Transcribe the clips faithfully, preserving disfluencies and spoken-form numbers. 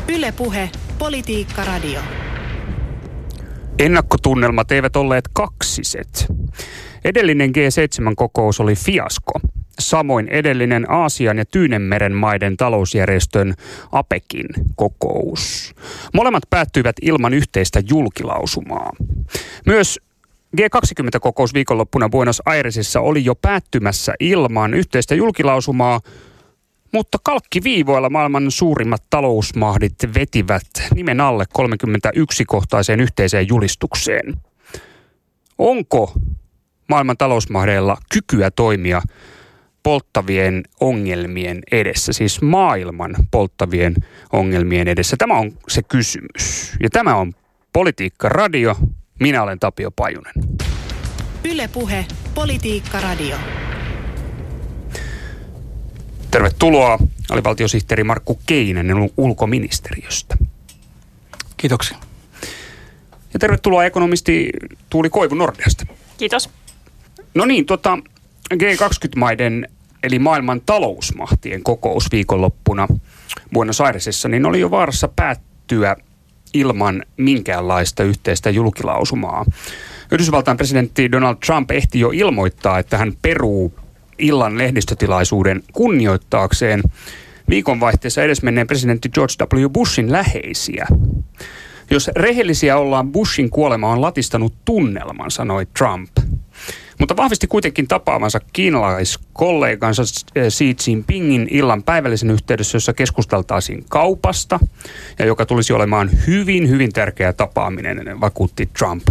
Yle Puhe, Politiikka Radio. Ennakkotunnelmat eivät olleet kaksiset. Edellinen G seitsemän -kokous oli fiasko. Samoin edellinen Aasian ja Tyynenmeren maiden talousjärjestön APECin kokous. Molemmat päättyivät ilman yhteistä julkilausumaa. Myös G kaksikymmentä -kokous viikonloppuna Buenos Airesissa oli jo päättymässä ilman yhteistä julkilausumaa, mutta kalkkiviivoilla maailman suurimmat talousmahdit vetivät nimen alle kolmekymmentäyksi-kohtaiseen yhteiseen julistukseen. Onko maailman talousmahdeilla kykyä toimia polttavien ongelmien edessä, siis maailman polttavien ongelmien edessä? Tämä on se kysymys. Ja tämä on Politiikka Radio. Minä olen Tapio Pajunen. Yle Puhe, Politiikka Radio. Tervetuloa alivaltiosihteeri Markku Keinänen ulkoministeriöstä. Kiitoksia. Ja tervetuloa ekonomisti Tuuli Koivu Nordeasta. Kiitos. No niin, tota, G kaksikymmentä-maiden eli maailman talousmahtien kokous viikonloppuna Buenos Airesissa, niin oli jo vaarassa päättyä ilman minkäänlaista yhteistä julkilausumaa. Yhdysvaltain presidentti Donald Trump ehti jo ilmoittaa, että hän peruu illan lehdistötilaisuuden kunnioittaakseen viikonvaihteessa edesmenneen presidentti George W. Bushin läheisiä. Jos rehellisiä ollaan, Bushin kuolema on latistanut tunnelman, sanoi Trump. Mutta vahvisti kuitenkin tapaamansa kiinalaiskollegansa Xi Jinpingin illan päivällisen yhteydessä, jossa keskusteltaisiin kaupasta ja joka tulisi olemaan hyvin, hyvin tärkeä tapaaminen, vakuutti Trump.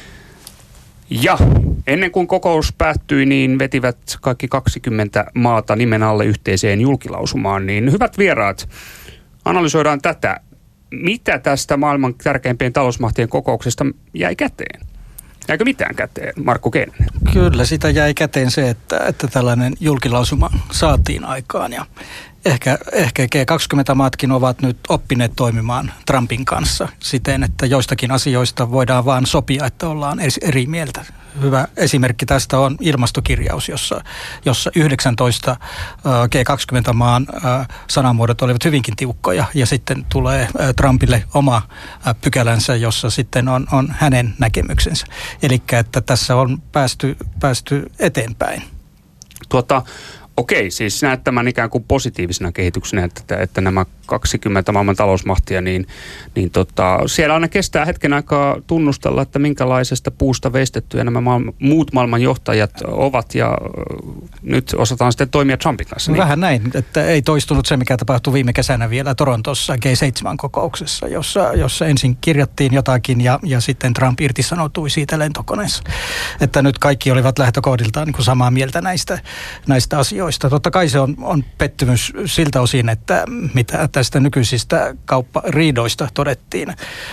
Ja ennen kuin kokous päättyi, niin vetivät kaikki kaksikymmentä maata nimen alle yhteiseen julkilausumaan. Niin hyvät vieraat, analysoidaan tätä. Mitä tästä maailman tärkeimpien talousmahtien kokouksesta jäi käteen? Jäikö mitään käteen, Markku Keinänen? Kyllä, sitä jäi käteen se, että, että tällainen julkilausuma saatiin aikaan. Ja ehkä, ehkä G kaksikymmentä-maatkin ovat nyt oppineet toimimaan Trumpin kanssa siten, että joistakin asioista voidaan vaan sopia, että ollaan eri mieltä. Hyvä esimerkki tästä on ilmastokirjaus, jossa, jossa yhdeksäntoista G kaksikymmentä-maan sanamuodot olivat hyvinkin tiukkoja ja sitten tulee Trumpille oma pykälänsä, jossa sitten on, on hänen näkemyksensä. Eli että tässä on päästy, päästy eteenpäin. Tuota, okei, siis näet tämän ikään kuin positiivisena kehityksenä, että, että nämä kaksikymmentä maailman talousmahtia, niin, niin tota, siellä aina kestää hetken aikaa tunnustella, että minkälaisesta puusta veistettyjä nämä maailma, muut maailman johtajat ovat, ja nyt osataan sitten toimia Trumpin kanssa. Niin. Vähän näin, että ei toistunut se, mikä tapahtui viime kesänä vielä Torontossa G seitsemän -kokouksessa, jossa, jossa ensin kirjattiin jotakin ja, ja sitten Trump irtisanoutui siitä lentokoneessa. Että nyt kaikki olivat lähtökohdiltaan niin kuin samaa mieltä näistä, näistä asioista. Totta kai se on, on pettymys siltä osin, että mitä tästä nykyisistä kauppariidoista todettiin.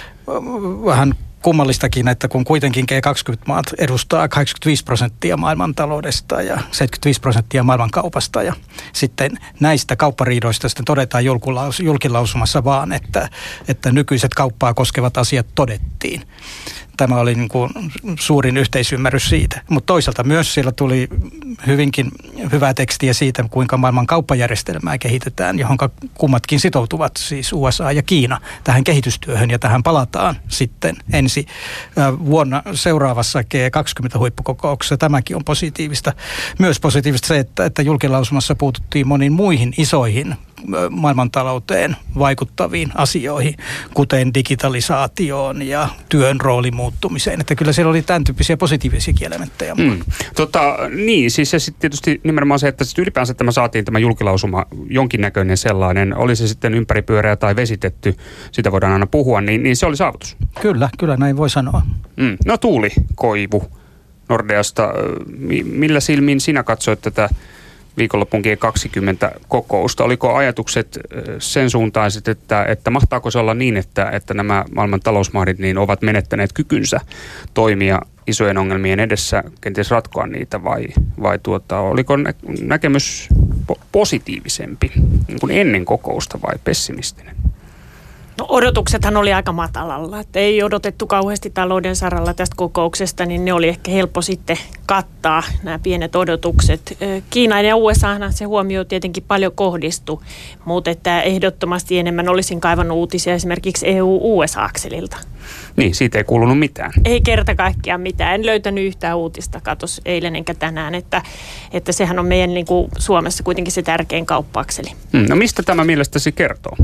Vähän kummallistakin, että kun kuitenkin G kaksikymmentä-maat edustaa kahdeksankymmentäviisi prosenttia maailman taloudesta ja seitsemänkymmentäviisi prosenttia maailman kaupasta, ja sitten näistä kauppariidoista sitten todetaan julkilausumassa vaan, että, että nykyiset kauppaa koskevat asiat todettiin. Tämä oli niin kuin suurin yhteisymmärrys siitä. Mutta toisaalta myös siellä tuli hyvinkin hyvää tekstiä siitä, kuinka maailman kauppajärjestelmää kehitetään, johon kummatkin sitoutuvat, siis U S A ja Kiina, tähän kehitystyöhön. Ja tähän palataan sitten ensi vuonna seuraavassa G kaksikymmentä-huippukokouksessa. Tämäkin on positiivista. Myös positiivista se, että, että julkilausumassa puututtiin moniin muihin isoihin maailmantalouteen vaikuttaviin asioihin, kuten digitalisaatioon ja työn roolin muuttumiseen. Että kyllä siellä oli tämän tyyppisiä positiivisia elementtejä. Mm. Tota, niin, siis se sitten tietysti nimenomaan se, että ylipäänsä tämä saatiin tämä julkilausuma jonkinnäköinen sellainen, oli se sitten ympäripyöreä tai vesitetty, sitä voidaan aina puhua, niin, niin se oli saavutus. Kyllä, kyllä näin voi sanoa. Mm. No Tuuli Koivu Nordeasta, millä silmin sinä katsoit tätä viikonlopun G kaksikymmentä-kokousta? Oliko ajatukset sen suuntaiset, että, että mahtaako se olla niin, että, että nämä maailman talousmahdit niin ovat menettäneet kykynsä toimia isojen ongelmien edessä, kenties ratkoa niitä, vai, vai tuota, oliko nä- näkemys po- positiivisempi niin kuin ennen kokousta vai pessimistinen? No odotuksethan oli aika matalalla, että ei odotettu kauheasti talouden saralla tästä kokouksesta, niin ne oli ehkä helppo sitten kattaa nämä pienet odotukset. Kiinaan ja U S Ahan se huomio tietenkin paljon kohdistui, mutta että ehdottomasti enemmän olisin kaivannut uutisia esimerkiksi E U-U S A-akselilta. Niin, siitä ei kuulunut mitään. Ei kerta kaikkiaan mitään. En löytänyt yhtään uutista, katos eilen enkä tänään, että, että sehän on meidän niin kuin Suomessa kuitenkin se tärkein kauppa-akseli. Hmm, no mistä tämä mielestäsi kertoo?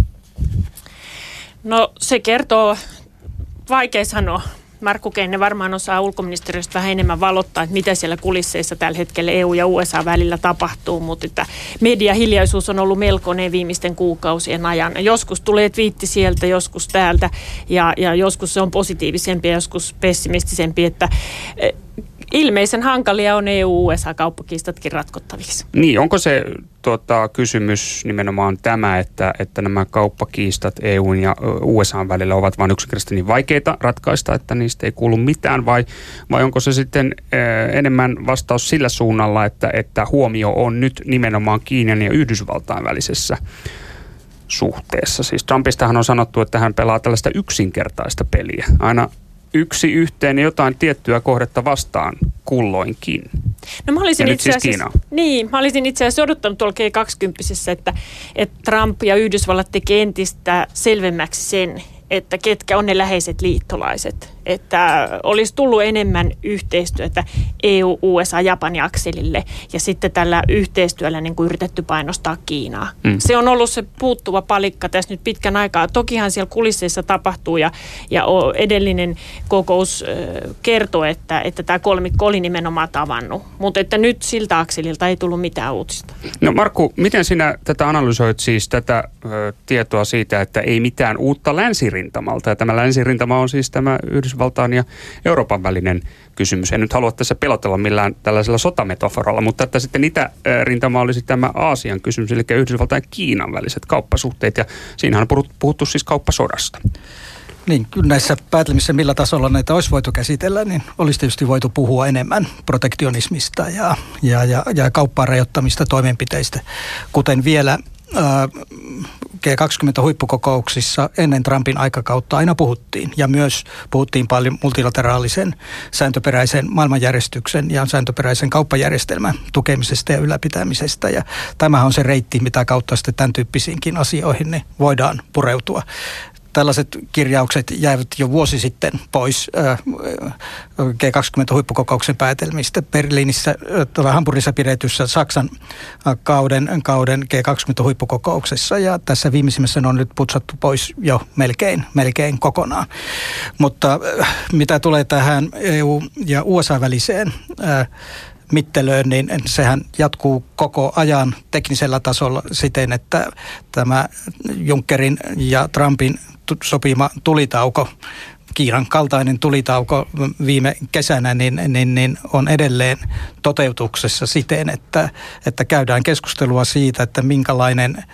No se kertoo, vaikea sanoa. Markku Keine varmaan osaa ulkoministeriöstä vähän enemmän valottaa, että mitä siellä kulisseissa tällä hetkellä E U ja U S A välillä tapahtuu, mutta että mediahiljaisuus on ollut melkoinen viimeisten kuukausien ajan. Joskus tulee twiitti sieltä, joskus täältä ja, ja joskus se on positiivisempi ja joskus pessimistisempi, että ilmeisen hankalia on E U-U S A-kauppakiistatkin ratkottaviksi. Niin, onko se tota, kysymys nimenomaan tämä, että, että nämä kauppakiistat E U:n ja U S A:n välillä ovat vain yksinkertaisesti niin vaikeita ratkaista, että niistä ei kuulu mitään, vai, vai onko se sitten äh, enemmän vastaus sillä suunnalla, että, että huomio on nyt nimenomaan Kiinan ja Yhdysvaltain välisessä suhteessa? Siis Trumpistahan on sanottu, että hän pelaa tällaista yksinkertaista peliä. Aina yksi yhteen jotain tiettyä kohdetta vastaan kulloinkin. No mä olisin ja itse asiassa, siis niin, mä olisin itse asiassa odottanut tuolla G kaksikymmentä, että, että Trump ja Yhdysvallat tekee entistä selvemmäksi sen, että ketkä on ne läheiset liittolaiset. Että olisi tullut enemmän yhteistyötä E U, U S A, Japani akselille ja sitten tällä yhteistyöllä niin kuin yritetty painostaa Kiinaa. Mm. Se on ollut se puuttuva palikka tässä nyt pitkän aikaa. Tokihan siellä kulisseissa tapahtuu ja, ja edellinen kokous äh, kertoo, että, että tämä kolmikko oli nimenomaan tavannut. Mutta että nyt siltä akselilta ei tullut mitään uutista. No Markku, miten sinä tätä analysoit siis tätä ö, tietoa siitä, että ei mitään uutta länsirintamalta? Ja tämä länsirintama on siis tämä Yhdysvaltain ja Euroopan välinen kysymys. En nyt halua tässä pelotella millään tällaisella sotametaforalla, mutta että sitten itärintama olisi tämä Aasian kysymys, eli Yhdysvaltain ja Kiinan väliset kauppasuhteet, ja siinähän on puhuttu siis kauppasodasta. Niin, kyllä näissä päätelmissä, millä tasolla näitä olisi voitu käsitellä, niin olisi tietysti voitu puhua enemmän protektionismista ja, ja, ja, ja kauppaan rajoittamista toimenpiteistä, kuten vielä G kaksikymmentä-huippukokouksissa ennen Trumpin aikakautta aina puhuttiin. Ja myös puhuttiin paljon multilateraalisen, sääntöperäisen maailmanjärjestyksen ja sääntöperäisen kauppajärjestelmän tukemisesta ja ylläpitämisestä. Ja tämähän on se reitti, mitä kautta sitten tämän tyyppisiinkin asioihin ne voidaan pureutua. Tällaiset kirjaukset jäivät jo vuosi sitten pois G kaksikymmentä-huippukokouksen päätelmistä. Berliinissä, tuolla Hampurissa pidetyssä Saksan kauden, kauden G kaksikymmentä-huippukokouksessa, ja tässä viimeisimmässä on nyt putsattu pois jo melkein, melkein kokonaan. Mutta mitä tulee tähän E U- ja U S A-väliseen mittelöön, niin sehän jatkuu koko ajan teknisellä tasolla siten, että tämä Junckerin ja Trumpin sopima tulitauko, Kiinan kaltainen tulitauko viime kesänä, niin, niin, niin on edelleen toteutuksessa siten, että, että käydään keskustelua siitä, että minkälainen ö,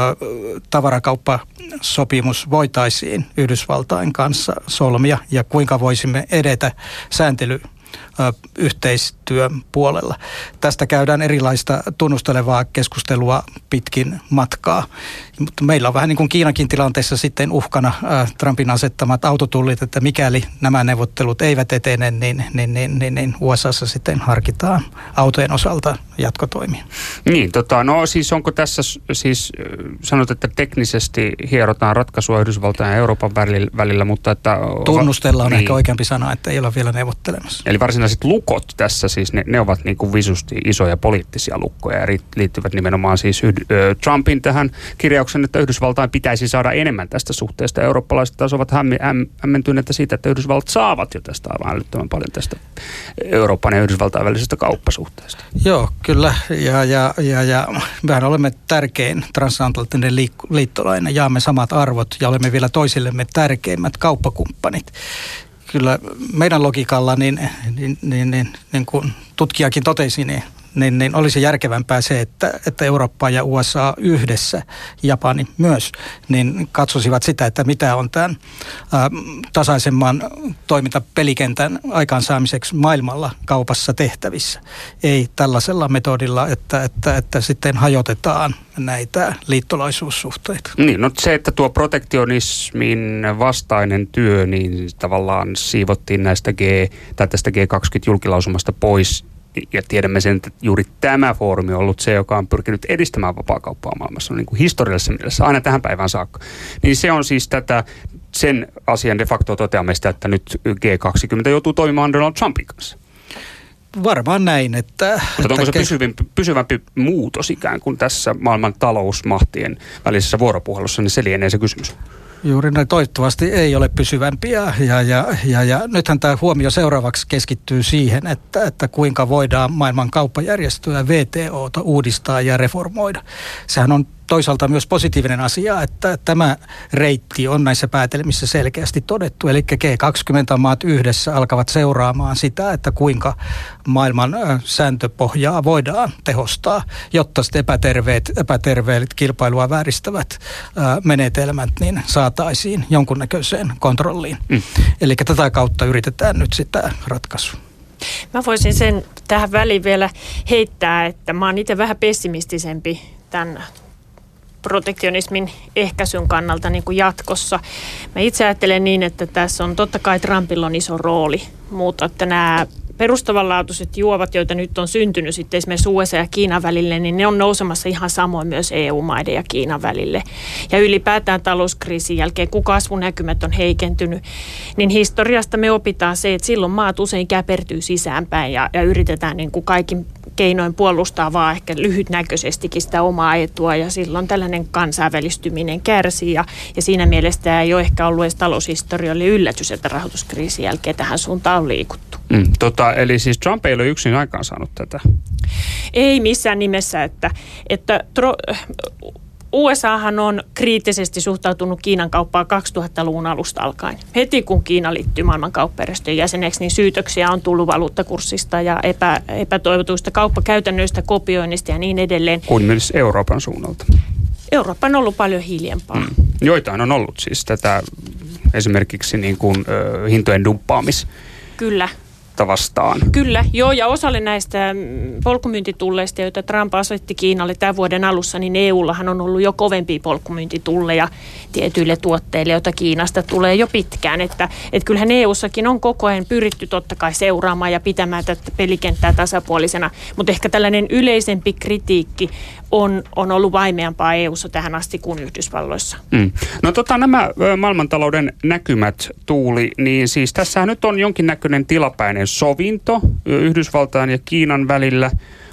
tavarakauppasopimus voitaisiin Yhdysvaltain kanssa solmia ja kuinka voisimme edetä sääntely yhteistyön puolella. Tästä käydään erilaista tunnustelevaa keskustelua pitkin matkaa. Mutta meillä on vähän niin kuin Kiinakin tilanteessa sitten uhkana äh, Trumpin asettamat autotullit, että mikäli nämä neuvottelut eivät etene, niin, niin, niin, niin, niin U S A:ssa sitten harkitaan autojen osalta jatkotoimia. Niin, tota, no siis onko tässä siis sanot, että teknisesti hierotaan ratkaisua Yhdysvaltain ja Euroopan välillä, välillä mutta että... Tunnustella on niin. Ehkä oikeampi sana, että ei ole vielä neuvottelemassa. Eli varsinaiset lukot tässä siis, ne, ne ovat niin kuin visusti isoja poliittisia lukkoja ja liittyvät nimenomaan siis Yhd- Trumpin tähän kirjauksen, että Yhdysvaltain pitäisi saada enemmän tästä suhteesta. Eurooppalaiset taas ovat hämmentyneitä siitä, että Yhdysvallat saavat jo tästä aivan älyttömän paljon tästä Euroopan ja Yhdysvaltain välisestä kauppasuhteesta. Joo, kyllä. Ja, ja, ja, ja mehän olemme tärkein transatlanttinen liittolainen, jaamme samat arvot ja olemme vielä toisillemme tärkeimmät kauppakumppanit. Kyllä meidän logiikalla, niin, niin, niin, niin, niin kuin tutkijakin totesi, niin niin, niin olisi järkevämpää se, että, että Eurooppa ja U S A yhdessä, Japani myös, niin katsosivat sitä, että mitä on tämän ä, tasaisemman toimintapelikentän aikaansaamiseksi maailmalla kaupassa tehtävissä. Ei tällaisella metodilla, että, että, että sitten hajotetaan näitä liittolaisuussuhteita. Niin, no se, että tuo protektionismin vastainen työ, niin tavallaan siivottiin näistä G, tai tästä G kaksikymmentä julkilausumasta pois, ja tiedämme sen, että juuri tämä foorumi on ollut se, joka on pyrkinyt edistämään vapaakauppaa maailmassa, no niin kuin historiallisessa mielessä, aina tähän päivään saakka. Niin se on siis tätä, sen asian de facto toteamista, että nyt G kaksikymmentä joutuu toimimaan Donald Trumpin kanssa. Varmaan näin, että... Mutta onko se ke- pysyvämpi, pysyvämpi muutos ikään kuin tässä maailman talousmahtien välisessä vuoropuhelussa, niin se lienee se kysymys. Juuri näin, toivottavasti ei ole pysyvämpiä ja, ja, ja, ja nythän tämä huomio seuraavaksi keskittyy siihen, että, että kuinka voidaan maailman kauppajärjestöä V T O:ta uudistaa ja reformoida. Sehän on toisaalta myös positiivinen asia, että tämä reitti on näissä päätelmissä selkeästi todettu. Eli G kaksikymmentä-maat yhdessä alkavat seuraamaan sitä, että kuinka maailman sääntöpohjaa voidaan tehostaa, jotta sitten epäterveet, epäterveet kilpailua vääristävät menetelmät niin saataisiin jonkunnäköiseen kontrolliin. Mm. Eli tätä kautta yritetään nyt sitä ratkaisua. Mä voisin sen tähän väliin vielä heittää, että mä oon itse vähän pessimistisempi tämän protektionismin ehkäisyn kannalta niin kuin jatkossa. Mä itse ajattelen niin, että tässä on totta kai Trumpilla on iso rooli, mutta että nämä perustavanlaatuiset juovat, joita nyt on syntynyt sitten esimerkiksi U S A ja Kiinan välille, niin ne on nousemassa ihan samoin myös E U-maiden ja Kiinan välille. Ja ylipäätään talouskriisin jälkeen, kun kasvunäkymät on heikentynyt, niin historiasta me opitaan se, että silloin maat usein käpertyy sisäänpäin ja, ja yritetään niin kuin kaikin keinoin puolustaa vaan ehkä lyhytnäköisestikin sitä omaa etua ja silloin tällainen kansainvälistyminen kärsii ja, ja siinä mielessä tämä ei ole ehkä ollut edes taloushistorialle yllätys, että rahoituskriisin jälkeen tähän suuntaan on liikuttu. Mm, tota, eli siis Trump ei ole yksin aikaan saanut tätä? Ei missään nimessä, että, että tro, U S Ahan on kriittisesti suhtautunut Kiinan kauppaan kaksituhattaluvun alusta alkaen. Heti kun Kiina liittyy maailman kauppajärjestön jäseneksi, niin syytöksiä on tullut valuuttakurssista ja epä, epätoivotuista kauppakäytännöistä, kopioinnista ja niin edelleen. Kuin myös Euroopan suunnalta. Eurooppa on ollut paljon hiljempaa. Mm. Joitain on ollut siis tätä esimerkiksi niin kuin, ö, hintojen dumppaamista. Kyllä. Vastaan. Kyllä, joo, ja osalle näistä polkumyyntitulleista, joita Trump asetti Kiinalle tämän vuoden alussa, niin E U:llahan on ollut jo kovempia polkumyyntitulleja tietyille tuotteille, joita Kiinasta tulee jo pitkään. Että, että kyllähän E U:ssakin on koko ajan pyritty totta kai seuraamaan ja pitämään tätä pelikenttää tasapuolisena, mutta ehkä tällainen yleisempi kritiikki on, on ollut vaimeampaa E U:ssa tähän asti kuin Yhdysvalloissa. Mm. No tota, nämä maailmantalouden näkymät, Tuuli, niin siis tässähän nyt on jonkinnäköinen tilapäinen sovinto Yhdysvaltain ja Kiinan välillä.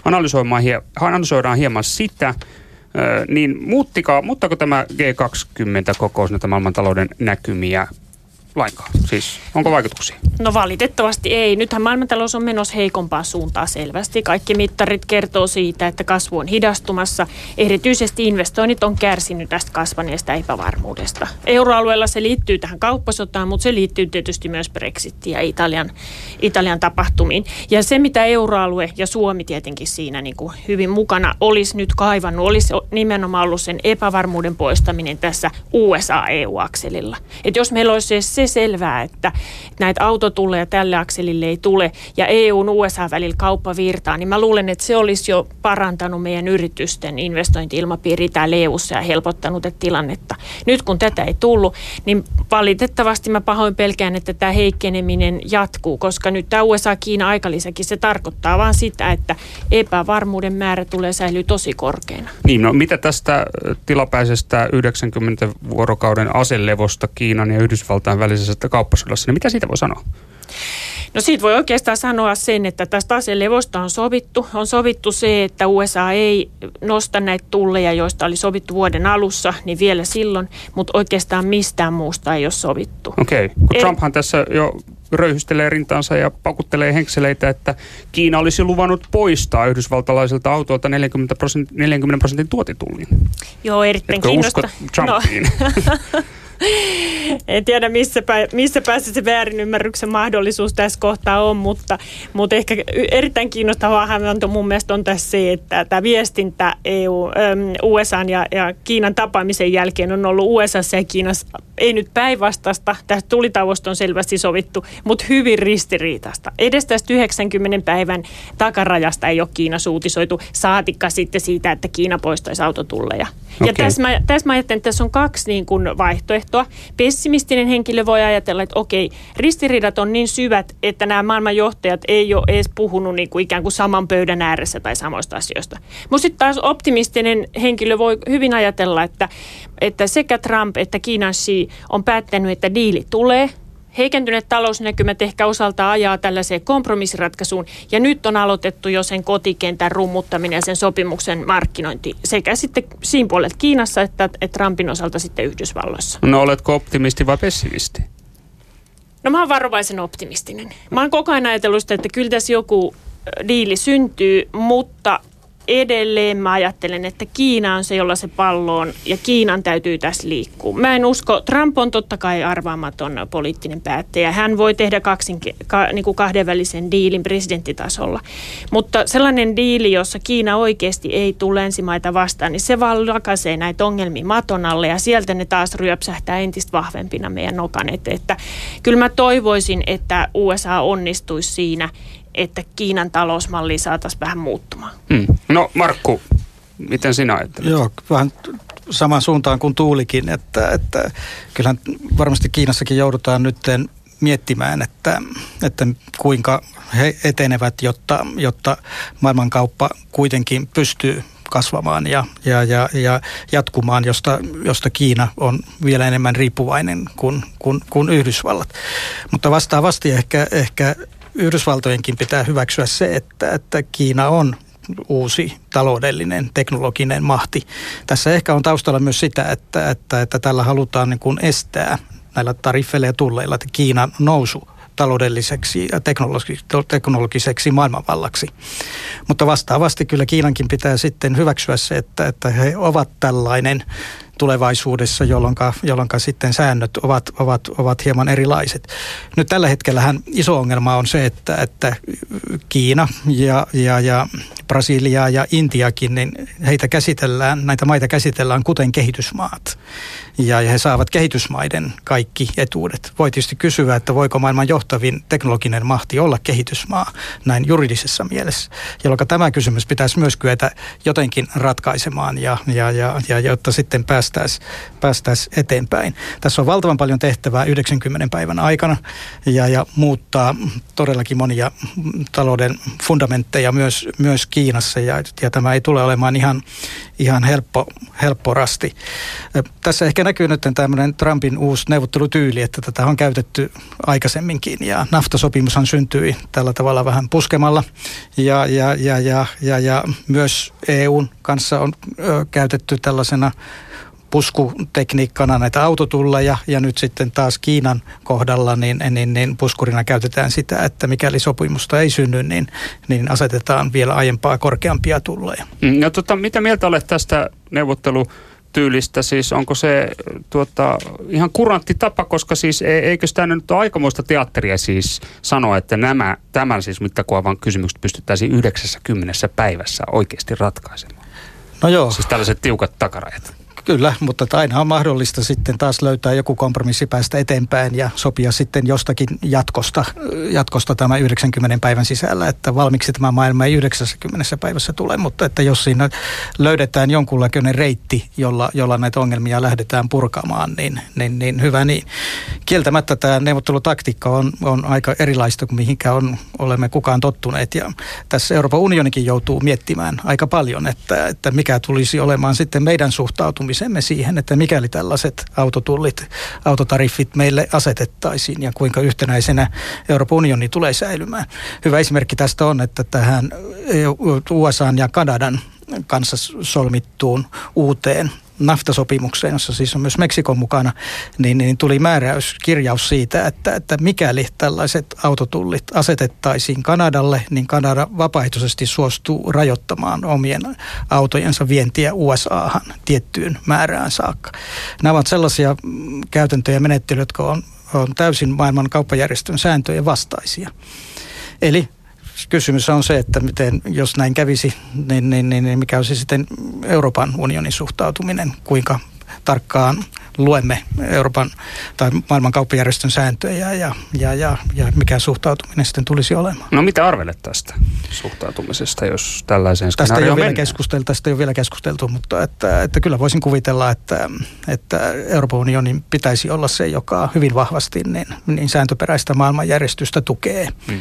Analysoidaan hieman sitä. Niin muuttiko, muuttako tämä G kaksikymmentä-kokous näitä maailmantalouden näkymiä lainkaan? Siis onko vaikutuksia? No valitettavasti ei. Nythän maailmantalous on menossa heikompaa suuntaa selvästi. Kaikki mittarit kertoo siitä, että kasvu on hidastumassa. Erityisesti investoinnit on kärsinyt tästä kasvaneesta epävarmuudesta. Euroalueella se liittyy tähän kauppasotaan, mutta se liittyy tietysti myös Brexitiin ja Italian, Italian tapahtumiin. Ja se, mitä euroalue ja Suomi tietenkin siinä niin kuin hyvin mukana olisi nyt kaivannut, olisi nimenomaan ollut sen epävarmuuden poistaminen tässä U S A-E U-akselilla. Että jos meillä olisi se selvää, että näitä autotulleja tälle akselille ei tule ja E U:n U S A välillä kauppa virtaa, niin mä luulen, että se olisi jo parantanut meidän yritysten investointi-ilmapiiriä täällä E U:ssa ja helpottanut tätä tilannetta. Nyt kun tätä ei tullut, niin valitettavasti mä pahoin pelkään, että tämä heikkeneminen jatkuu, koska nyt tämä U S A-Kiina aikalisäkin se tarkoittaa vaan sitä, että epävarmuuden määrä tulee säilyä tosi korkeana. Niin, no mitä tästä tilapäisestä yhdeksänkymmentä vuorokauden aselevosta Kiinan ja Yhdysvaltain välisestä kauppasodassa, niin mitä siitä voi sanoa? No siitä voi oikeastaan sanoa sen, että tästä aselevosta on sovittu. On sovittu se, että U S A ei nosta näitä tulleja, joista oli sovittu vuoden alussa, niin vielä silloin, mutta oikeastaan mistään muusta ei ole sovittu. Okei, okay. Kun Trumphan tässä jo röyhystelee rintaansa ja paukuttelee henkseleitä, että Kiina olisi luvannut poistaa yhdysvaltalaisilta autoilta neljäkymmentä prosentin, neljäkymmentä prosentin tuotitullin. Joo, erittäin kiinnostavaa. Etkö usko Trumpiin? No. En tiedä, missä, pä, missä päässä se väärinymmärryksen mahdollisuus tässä kohtaa on, mutta, mutta ehkä erittäin kiinnostavaa havainto mun mielestä on tässä se, että tämä viestintä E U, U S A ja, ja Kiinan tapaamisen jälkeen on ollut U S A:ssa ja Kiinassa ei nyt päinvastaista. Tästä tulitauosta on selvästi sovittu, mutta hyvin ristiriitaista. Edes tästä yhdeksänkymmenen päivän takarajasta ei ole Kiinassa uutisoitu, saatikka sitten siitä, että Kiina poistaisi autotulleja. Okay. Ja tässä mä, tässä mä ajattelen, että tässä on kaksi niin kuin vaihtoehtoa. Pessimistinen henkilö voi ajatella, että okei, ristiriidat on niin syvät, että nämä maailmanjohtajat ei ole edes puhunut niin kuin ikään kuin saman pöydän ääressä tai samoista asioista. Mutta sitten taas optimistinen henkilö voi hyvin ajatella, että, että sekä Trump että Kiinan Xi on päättänyt, että diili tulee. Heikentyneet talousnäkymät ehkä osaltaan ajaa tällaiseen kompromissiratkaisuun, ja nyt on aloitettu jo sen kotikentän rummuttaminen ja sen sopimuksen markkinointi sekä sitten siinä puolella Kiinassa että, että Trumpin osalta sitten Yhdysvalloissa. No oletko optimisti vai pessimisti? No mä oon varovaisen optimistinen. Mä oon koko ajan ajatellut sitä, että kyllä tässä joku diili syntyy, mutta edelleen mä ajattelen, että Kiina on se, jolla se pallo on, ja Kiinan täytyy tässä liikkua. Mä en usko, Trump on totta kai arvaamaton poliittinen päättäjä. Hän voi tehdä kaksin, ka, niin kuin kahdenvälisen diilin presidenttitasolla. Mutta sellainen diili, jossa Kiina oikeasti ei tule länsimaita vastaan, niin se vaan lakaisee näitä ongelmia maton alle, ja sieltä ne taas ryöpsähtää entistä vahvempina meidän nokan eteen. Että kyllä mä toivoisin, että U S A onnistuisi siinä, että Kiinan talousmallia saataisiin vähän muuttumaan. Hmm. No Markku, miten sinä ajattelet? Joo, vähän samaan suuntaan kuin Tuulikin, että, että kyllähän varmasti Kiinassakin joudutaan nyt miettimään, että, että kuinka he etenevät, jotta, jotta maailmankauppa kuitenkin pystyy kasvamaan ja, ja, ja, ja jatkumaan, josta, josta Kiina on vielä enemmän riippuvainen kuin, kuin, kuin Yhdysvallat. Mutta vastaavasti ehkä, ehkä Yhdysvaltojenkin pitää hyväksyä se, että, että Kiina on uusi taloudellinen, teknologinen mahti. Tässä ehkä on taustalla myös sitä, että, että, että tällä halutaan niin kuin estää näillä tariffeilla ja tulleilla, että Kiinan nousu taloudelliseksi ja teknologiseksi maailmanvallaksi. Mutta vastaavasti kyllä Kiinankin pitää sitten hyväksyä se, että, että he ovat tällainen tulevaisuudessa, jolloin, jolloin sitten säännöt ovat, ovat, ovat hieman erilaiset. Nyt tällä hetkellähän iso ongelma on se, että, että Kiina ja, ja, ja Brasilia ja Intiakin, niin heitä käsitellään, näitä maita käsitellään kuten kehitysmaat. Ja, ja he saavat kehitysmaiden kaikki etuudet. Voi tietysti kysyä, että voiko maailman johtavin teknologinen mahti olla kehitysmaa näin juridisessa mielessä, jolloin tämä kysymys pitäisi myös kyetä jotenkin ratkaisemaan, ja, ja, ja, ja jotta sitten päästäisiin päästäisi eteenpäin. Tässä on valtavan paljon tehtävää yhdeksänkymmenen päivän aikana ja, ja muuttaa todellakin monia talouden fundamentteja myös, myös Kiinassa, ja, ja tämä ei tule olemaan ihan, ihan helppo, helppo rasti. Tässä ehkä näkyy nyt tämmöinen Trumpin uusi neuvottelutyyli, että tätä on käytetty aikaisemminkin, ja NAFTA-sopimushan syntyi tällä tavalla vähän puskemalla, ja, ja, ja, ja, ja, ja myös E U:n kanssa on ö, käytetty tällaisena puskutekniikkana näitä autotulleja, ja nyt sitten taas Kiinan kohdalla niin, niin, niin puskurina käytetään sitä, että mikäli sopimusta ei synny, niin, niin asetetaan vielä aiempaa korkeampia tulleja. No, tota, mitä mieltä olet tästä neuvottelutyylistä? Siis onko se tuota, ihan kurantti tapa, koska siis eikö sitä nyt ole aikamoista teatteria siis sanoa, että nämä, tämän siis mittakaavan kysymykset pystyttäisiin yhdeksänkymmenessä päivässä oikeasti ratkaisemaan? No joo. Siis tällaiset tiukat takarajat. Kyllä, mutta aina on mahdollista sitten taas löytää joku kompromissi, päästä eteenpäin ja sopia sitten jostakin jatkosta, jatkosta tämä yhdeksänkymmenen päivän sisällä, että valmiiksi tämä maailma ei yhdeksänkymmenessä päivässä tule, mutta että jos siinä löydetään jonkunlainen reitti, jolla, jolla näitä ongelmia lähdetään purkamaan, niin, niin, niin hyvä niin. Kieltämättä tämä neuvottelutaktiikka on, on aika erilaista kuin mihinkä on, olemme kukaan tottuneet, ja tässä Euroopan unionikin joutuu miettimään aika paljon, että, että mikä tulisi olemaan sitten meidän suhtautumisemme siihen, että mikäli tällaiset autotullit, autotariffit meille asetettaisiin ja kuinka yhtenäisenä Euroopan unioni tulee säilymään. Hyvä esimerkki tästä on, että tähän U S A ja Kanadan kanssa solmittuun uuteen NAFTA-sopimukseen, jossa siis on myös Meksikon mukana, niin, niin tuli määräys, kirjaus siitä, että, että mikäli tällaiset autotullit asetettaisiin Kanadalle, niin Kanada vapaaehtoisesti suostuu rajoittamaan omien autojensa vientiä U S A:han tiettyyn määrään saakka. Nämä ovat sellaisia käytäntöjä ja menettelyjä, jotka on, on täysin maailman kauppajärjestön sääntöjen vastaisia. Eli kysymys on se, että miten, jos näin kävisi, niin, niin, niin mikä olisi sitten Euroopan unionin suhtautuminen, kuinka tarkkaan luemme Euroopan tai maailman kauppajärjestön sääntöjä ja, ja, ja, ja mikä suhtautuminen sitten tulisi olemaan. No mitä arvelet tästä suhtautumisesta, jos tällaiseen tästä ei ole vielä mennään? keskusteltu, tästä ei ole vielä keskusteltu, mutta että, että kyllä voisin kuvitella, että, että Euroopan unionin pitäisi olla se, joka hyvin vahvasti niin, niin sääntöperäistä maailmanjärjestystä tukee. Hmm.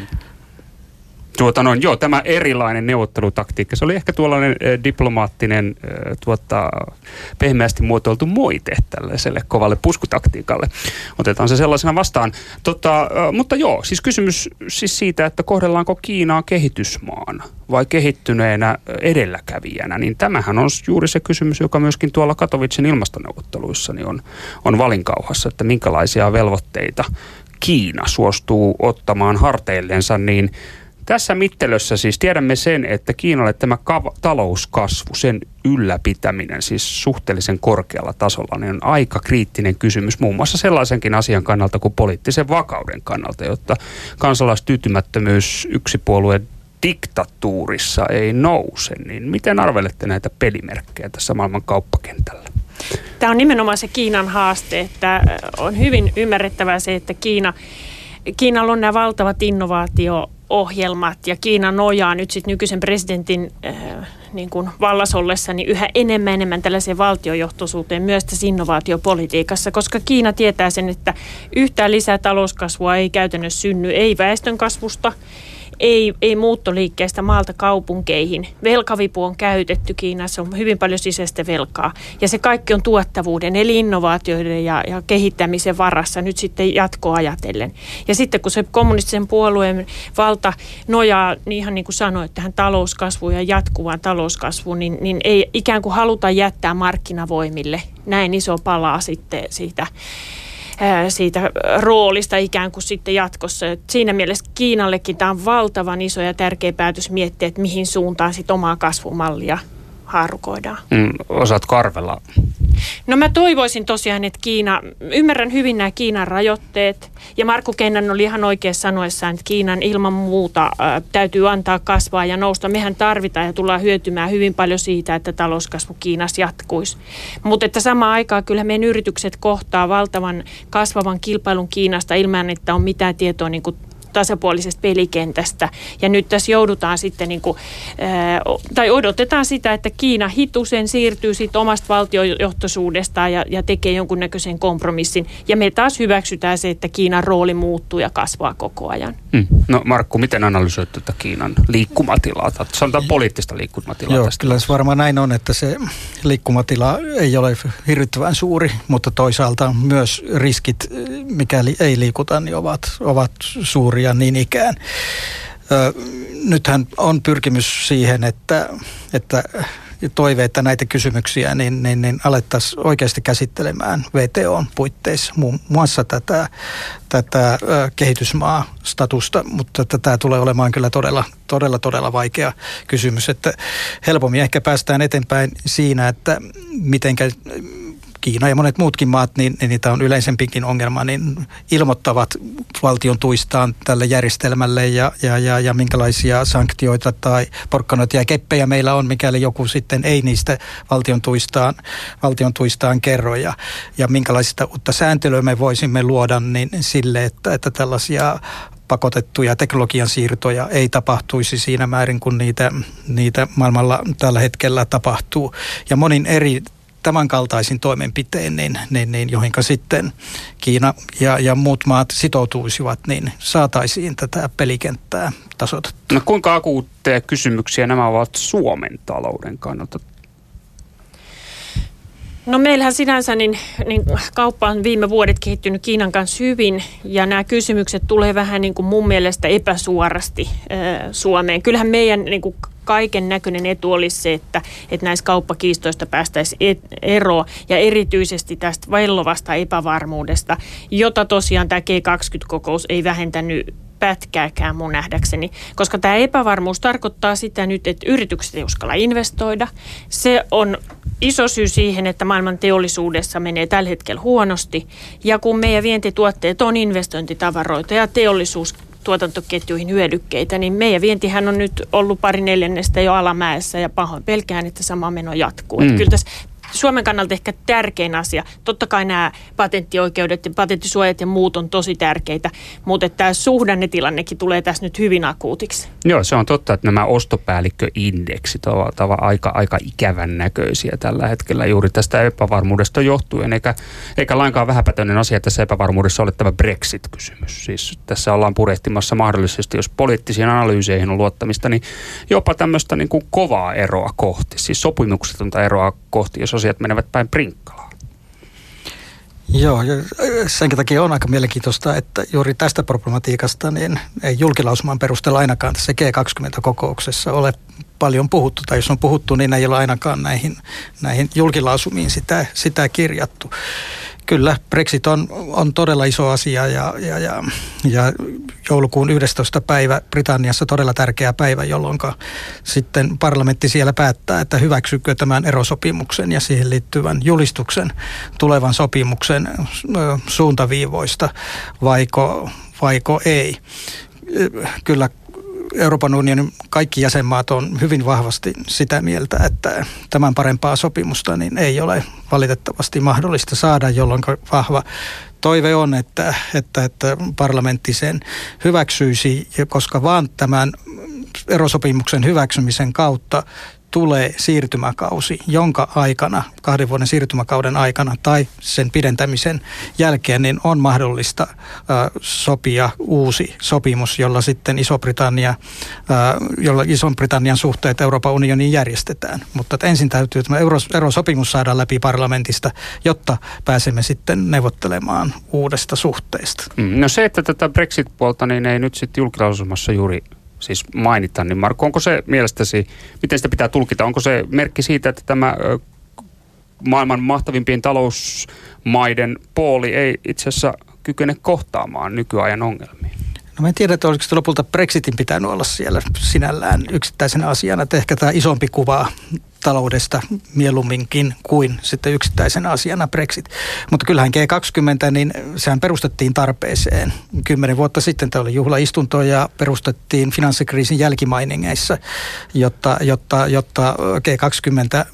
Tuota noin, joo, tämä erilainen neuvottelutaktiikka, se oli ehkä tuollainen eh, diplomaattinen, eh, tuota, pehmeästi muotoiltu moite tällaiselle kovalle puskutaktiikalle. Otetaan se sellaisena vastaan. Tota, eh, mutta joo, siis kysymys siis siitä, että kohdellaanko Kiinaa kehitysmaana vai kehittyneenä edelläkävijänä, niin tämähän on juuri se kysymys, joka myöskin tuolla Katowicen ilmastoneuvotteluissa niin on, on valinkauhassa, että minkälaisia velvoitteita Kiina suostuu ottamaan harteillensa, niin tässä mittelössä siis tiedämme sen, että Kiinalle tämä kav- talouskasvu, sen ylläpitäminen siis suhteellisen korkealla tasolla, niin on aika kriittinen kysymys muun muassa sellaisenkin asian kannalta kuin poliittisen vakauden kannalta, jotta kansalaistyytymättömyys yksipuolueen diktatuurissa ei nouse. Niin miten arvelette näitä pelimerkkejä tässä maailman kauppakentällä? Tämä on nimenomaan se Kiinan haaste, että on hyvin ymmärrettävää se, että Kiina, Kiinalla on nämä valtavat innovaatio-ohjelmat ja Kiina nojaa nyt sitten nykyisen presidentin äh, niin kuin vallas ollessa niin yhä enemmän enemmän tällaiseen valtiojohtoisuuteen myös tässä innovaatiopolitiikassa, koska Kiina tietää sen, että yhtään lisää talouskasvua ei käytännössä synny, ei väestönkasvusta, Ei, ei muuttoliikkeestä maalta kaupunkeihin. Velkavipu on käytetty Kiinassa, on hyvin paljon sisäistä velkaa. Ja se kaikki on tuottavuuden, eli innovaatioiden ja, ja kehittämisen varassa nyt sitten jatkoa ajatellen. Ja sitten kun se kommunistisen puolueen valta nojaa, niin ihan niin kuin sanoit, tähän talouskasvuun ja jatkuvaan talouskasvuun, niin, niin ei ikään kuin haluta jättää markkinavoimille näin iso palaa sitten siitä. siitä roolista ikään kuin sitten jatkossa. Et siinä mielessä Kiinallekin tämä on valtavan iso ja tärkeä päätös miettiä, että mihin suuntaan sitten omaa kasvumallia haarukoidaan. Mm, osaatko arvella? No mä toivoisin tosiaan, että Kiina, ymmärrän hyvin nämä Kiinan rajoitteet ja Markku Kennan oli ihan oikeassa sanoessaan, että Kiinan ilman muuta ä, täytyy antaa kasvaa ja nousta. Mehän tarvitaan ja tullaan hyötymään hyvin paljon siitä, että talouskasvu Kiinassa jatkuisi. Mutta että samaan aikaan kyllä meidän yritykset kohtaa valtavan kasvavan kilpailun Kiinasta ilman, että on mitään tietoa niin kuin tasapuolisesta pelikentästä. Ja nyt tässä joudutaan sitten, niin kuin, ää, tai odotetaan sitä, että Kiina hitusen siirtyy sitten omasta valtiojohtoisuudestaan ja, ja tekee jonkunnäköisen kompromissin. Ja me taas hyväksytään se, että Kiinan rooli muuttuu ja kasvaa koko ajan. Hmm. No Markku, miten analysoit tätä Kiinan liikkumatilaa? Sanotaan poliittista liikkumatilaa. Joo, tästä. kyllä se varmaan näin on, että se liikkumatila ei ole hirvittävän suuri, mutta toisaalta myös riskit, mikäli ei liikuta, niin ovat, ovat suuria. Ja niin ikään. Ö, nythän on pyrkimys siihen, että, että toive, että näitä kysymyksiä niin, niin, niin alettaisiin oikeasti käsittelemään V T O:n puitteissa, muun muassa tätä, tätä ö, kehitysmaastatusta, mutta tämä tulee olemaan kyllä todella, todella, todella vaikea kysymys, että helpommin ehkä päästään eteenpäin siinä, että mitenkä Kiina ja monet muutkin maat, niin, niin niitä on yleisempikin ongelma, niin ilmoittavat valtion tuistaan tälle järjestelmälle ja, ja, ja, ja minkälaisia sanktioita tai porkkanoita ja keppejä meillä on, mikäli joku sitten ei niistä valtion tuistaan, valtion tuistaan kerro. Ja, ja minkälaista uutta sääntelyä me voisimme luoda niin sille, että, että tällaisia pakotettuja teknologian siirtoja ei tapahtuisi siinä määrin, kun niitä, niitä maailmalla tällä hetkellä tapahtuu. Ja monin eri tämän kaltaisin toimenpiteen, niin, niin, niin, joihinka sitten Kiina ja, ja muut maat sitoutuisivat, niin saataisiin tätä pelikenttää tasoitettua. No kuinka akuutteja kysymyksiä nämä ovat Suomen talouden kannalta? No meillähän sinänsä niin, niin kauppa on viime vuodet kehittynyt Kiinan kanssa hyvin ja nämä kysymykset tulee vähän niin kuin mun mielestä epäsuorasti äh, Suomeen. Kyllähän meidän niin kuin kaiken näköinen etu olisi se, että, että näistä kauppakiistoista päästäisiin eroon ja erityisesti tästä vellovasta epävarmuudesta, jota tosiaan tämä G kaksikymmentä-kokous ei vähentänyt pätkääkään mun nähdäkseni, koska tämä epävarmuus tarkoittaa sitä nyt, että yritykset ei uskalla investoida. Se on iso syy siihen, että maailman teollisuudessa menee tällä hetkellä huonosti. Ja kun meidän vientituotteet on investointitavaroita ja teollisuus tuotantoketjuihin hyödykkeitä, niin meidän vientihän on nyt ollut pari neljännestä jo alamäessä ja pahoin pelkään, että sama meno jatkuu. Mm. Että kyllä tässä Suomen kannalta ehkä tärkein asia. Totta kai nämä patenttioikeudet ja patenttisuojat ja muut on tosi tärkeitä, mutta tämä suhdannetilannekin tulee tässä nyt hyvin akuutiksi. Joo, se on totta, että nämä ostopäällikköindeksit ovat aika, aika ikävän näköisiä tällä hetkellä juuri tästä epävarmuudesta johtuen, eikä, eikä lainkaan vähäpätöinen asia tässä epävarmuudessa ole tämä Brexit-kysymys. Siis tässä ollaan purehtimassa mahdollisesti, jos poliittisiin analyyseihin on luottamista, niin jopa tämmöistä niin kuin kovaa eroa kohti, siis sopimuksetonta eroa kohti, jos asiat menevät päin prinkkalaa. Joo, ja sen takia on aika mielenkiintoista, että juuri tästä problematiikasta niin ei julkilausuman perusteella ainakaan tässä G kaksikymmentä-kokouksessa ole paljon puhuttu, tai jos on puhuttu, niin ei ole ainakaan näihin, näihin julkilausumiin sitä, sitä kirjattu. Kyllä, Brexit on, on todella iso asia ja, ja, ja, ja joulukuun yhdestoista päivä Britanniassa todella tärkeä päivä, jolloin sitten parlamentti siellä päättää, että hyväksyykö tämän erosopimuksen ja siihen liittyvän julistuksen tulevan sopimuksen suuntaviivoista vaiko, vaiko ei. Kyllä Euroopan unionin kaikki jäsenmaat on hyvin vahvasti sitä mieltä, että tämän parempaa sopimusta niin ei ole valitettavasti mahdollista saada, jolloin vahva toive on, että, että, että parlamentti sen hyväksyisi, koska vaan tämän erosopimuksen hyväksymisen kautta tulee siirtymäkausi, jonka aikana, kahden vuoden siirtymäkauden aikana tai sen pidentämisen jälkeen, niin on mahdollista äh, sopia uusi sopimus, jolla sitten Iso-Britannia, äh, jolla Iso-Britannian suhteet Euroopan unioniin järjestetään. Mutta ensin täytyy tämä erosopimus saada läpi parlamentista, jotta pääsemme sitten neuvottelemaan uudesta suhteesta. Mm, no se, että tätä Brexit-puolta niin ei nyt sitten julkilausumassa juuri siis mainita, niin Markku, onko se mielestäsi, miten sitä pitää tulkita, onko se merkki siitä, että tämä ö, maailman mahtavimpien talousmaiden pooli ei itse asiassa kykene kohtaamaan nykyajan ongelmia? No mä en tiedä, että olisiko lopulta Brexitin pitänyt olla siellä sinällään yksittäisenä asiana, että ehkä tämä isompi kuva taloudesta mieluumminkin kuin sitten yksittäisenä asiana Brexit. Mutta kyllähän G kaksikymmentä, niin sehän perustettiin tarpeeseen. Kymmenen vuotta sitten tämä oli juhlaistunto ja perustettiin finanssikriisin jälkimainingeissa, jotta, jotta, jotta G kaksikymmentä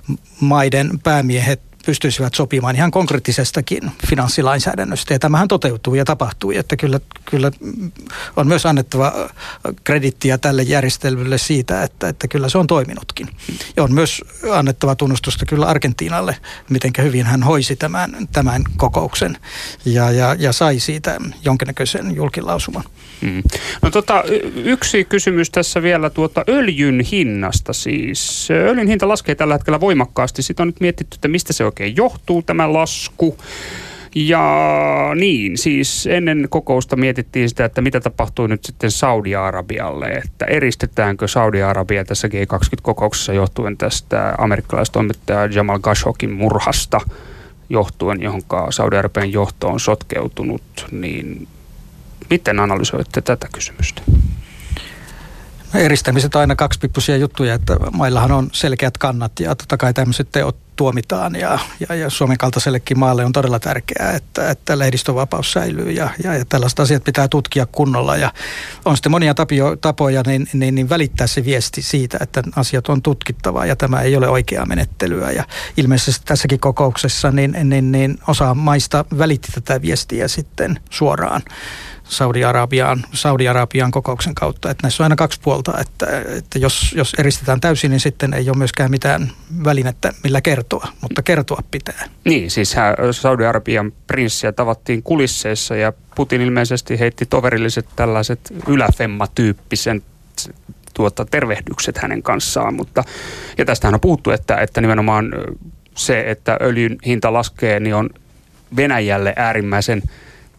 maiden päämiehet pystyisivät sopimaan ihan konkreettisestakin finanssilainsäädännöstä. Ja tämähän toteutuu ja tapahtui, että kyllä, kyllä on myös annettava kredittiä tälle järjestelylle siitä, että, että kyllä se on toiminutkin. Ja on myös annettava tunnustusta kyllä Argentiinalle, miten hyvin hän hoisi tämän, tämän kokouksen ja, ja, ja sai siitä jonkinnäköisen julkilausuman. Hmm. No tota, yksi kysymys tässä vielä tuota öljyn hinnasta siis. Öljyn hinta laskee tällä hetkellä voimakkaasti. Sitten on nyt mietitty, että mistä se oikein johtuu tämä lasku. Ja niin, siis ennen kokousta mietittiin sitä, että mitä tapahtuu nyt sitten Saudi-Arabialle, että eristetäänkö Saudi-Arabia tässä G kaksikymmentä-kokouksessa johtuen tästä amerikkalaistoimittaja Jamal Khashoggiin murhasta johtuen, johon Saudi-Arabian johto on sotkeutunut, niin miten analysoitte tätä kysymystä? No eristämiset on aina kaksipiippuisia juttuja, että maillahan on selkeät kannat ja totta kai tämmöiset teot tuomitaan ja, ja, ja Suomen kaltaisellekin maalle on todella tärkeää, että, että lehdistönvapaus säilyy ja, ja, ja tällaiset asiat pitää tutkia kunnolla ja on sitten monia tapio, tapoja niin, niin, niin välittää se viesti siitä, että asiat on tutkittava ja tämä ei ole oikeaa menettelyä ja ilmeisesti tässäkin kokouksessa niin, niin, niin osa maista välitti tätä viestiä sitten suoraan Saudi-Arabiaan, Saudi-Arabian kokouksen kautta. Että näissä on aina kaksi puolta, että, että jos, jos eristetään täysin, niin sitten ei ole myöskään mitään välinettä, millä kertoa, mutta kertoa pitää. Niin, siis Saudi-Arabian prinssiä tavattiin kulisseissa ja Putin ilmeisesti heitti toverilliset tällaiset yläfemma-tyyppisen tuota, tervehdykset hänen kanssaan, mutta ja tästähän on puhuttu, että, että nimenomaan se, että öljyn hinta laskee, niin on Venäjälle äärimmäisen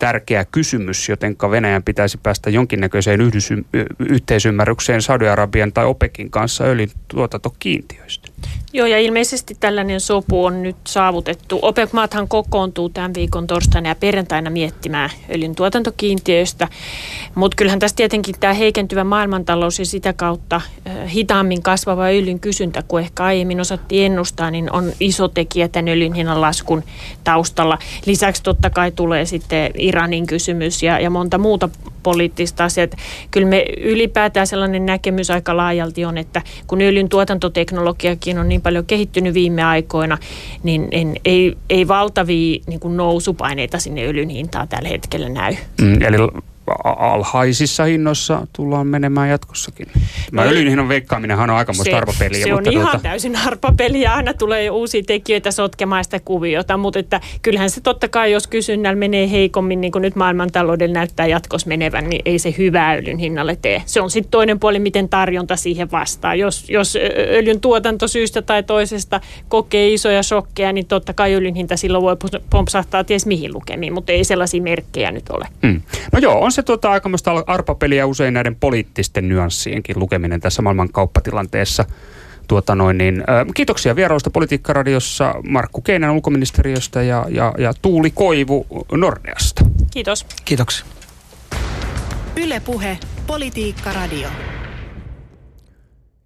tärkeä kysymys, jotenka Venäjän pitäisi päästä jonkinnäköiseen yhdysy- yhteisymmärrykseen Saudi-Arabian tai OPECin kanssa öljyn tuotantokiintiöistä. Joo, ja ilmeisesti tällainen sopu on nyt saavutettu. OPEC-maathan kokoontuu tämän viikon torstaina ja perjantaina miettimään öljyn tuotantokiintiöistä, mutta kyllähän tässä tietenkin tämä heikentyvä maailmantalous ja sitä kautta hitaammin kasvava öljyn kysyntä, kun ehkä aiemmin osattiin ennustaa, niin on iso tekijä tämän öljyn hinnan laskun taustalla. Lisäksi totta kai tulee sitten Iranin kysymys ja, ja monta muuta poliittista asiaa. Kyllä me ylipäätään sellainen näkemys aika laajalti on, että kun öljyn tuotantoteknologiakin on niin paljon kehittynyt viime aikoina, niin en, ei, ei valtavia niin kuin nousupaineita sinne öljyn hintaan tällä hetkellä näy. Mm, eli alhaisissa hinnoissa tullaan menemään jatkossakin. Tämä no, öljyn hinnan veikkaaminenhan on aikamoista arpapeliä. Se mutta on ihan tuota... täysin arpapeliä. Aina tulee uusia tekijöitä sotkemaan sitä kuviota, mutta että kyllähän se totta kai, jos kysynnällä menee heikommin, niin kuin nyt maailmantaloudella näyttää jatkossa menevän, niin ei se hyvää öljyn hinnalle tee. Se on sitten toinen puoli, miten tarjonta siihen vastaa. Jos, jos öljyn tuotanto syystä tai toisesta kokee isoja shokkeja, niin totta kai öljyn hinta silloin voi pompsahtaa ties mihin lukemiin, mutta ei sellaisia merkkejä nyt ole. Mm. No joo, on se tuota aikamoista arpapeliä usein näiden poliittisten nyanssienkin lukeminen tässä maailman kauppatilanteessa. Tuota noin, niin, ä, kiitoksia vierailusta Politiikka-radiossa Markku Keinänen ulkoministeriöstä ja, ja, ja Tuuli Koivu Nordeasta. Kiitos. Kiitoksia. Yle Puhe, Politiikka-radio.